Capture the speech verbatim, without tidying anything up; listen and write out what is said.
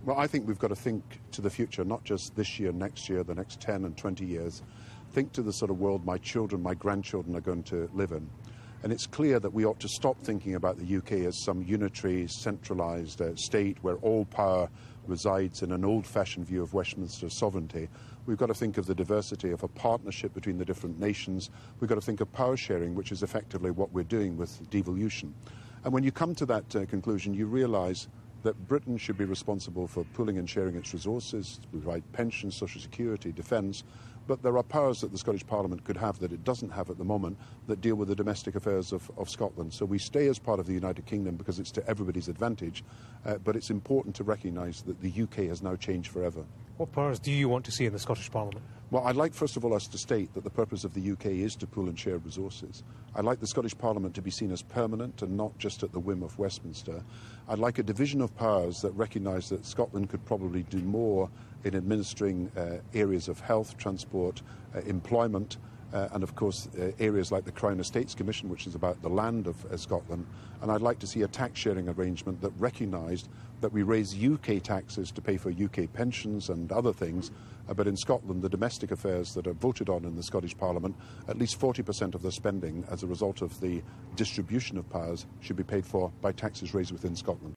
Well, I think we've got to think to the future, not just this year, next year, the next ten and twenty years. Think to the sort of world my children, my grandchildren are going to live in. And it's clear that we ought to stop thinking about the U K as some unitary, centralised uh, state where all power resides in an old-fashioned view of Westminster sovereignty. We've got to think of the diversity of a partnership between the different nations. We've got to think of power sharing, which is effectively what we're doing with devolution. And when you come to that uh, conclusion, you realise that Britain should be responsible for pooling and sharing its resources, to provide pensions, social security, defence, but there are powers that the Scottish Parliament could have that it doesn't have at the moment that deal with the domestic affairs of, of Scotland. So we stay as part of the United Kingdom because it's to everybody's advantage, uh, but it's important to recognise that the U K has now changed forever. What powers do you want to see in the Scottish Parliament? Well, I'd like, first of all, us to state that the purpose of the U K is to pool and share resources. I'd like the Scottish Parliament to be seen as permanent and not just at the whim of Westminster. I'd like a division of powers that recognise that Scotland could probably do more in administering uh, areas of health, transport, uh, employment, uh, and of course uh, areas like the Crown Estates Commission, which is about the land of uh, Scotland. And I'd like to see a tax sharing arrangement that recognised that we raise U K taxes to pay for U K pensions and other things, uh, but in Scotland the domestic affairs that are voted on in the Scottish Parliament, at least forty percent of the spending as a result of the distribution of powers should be paid for by taxes raised within Scotland.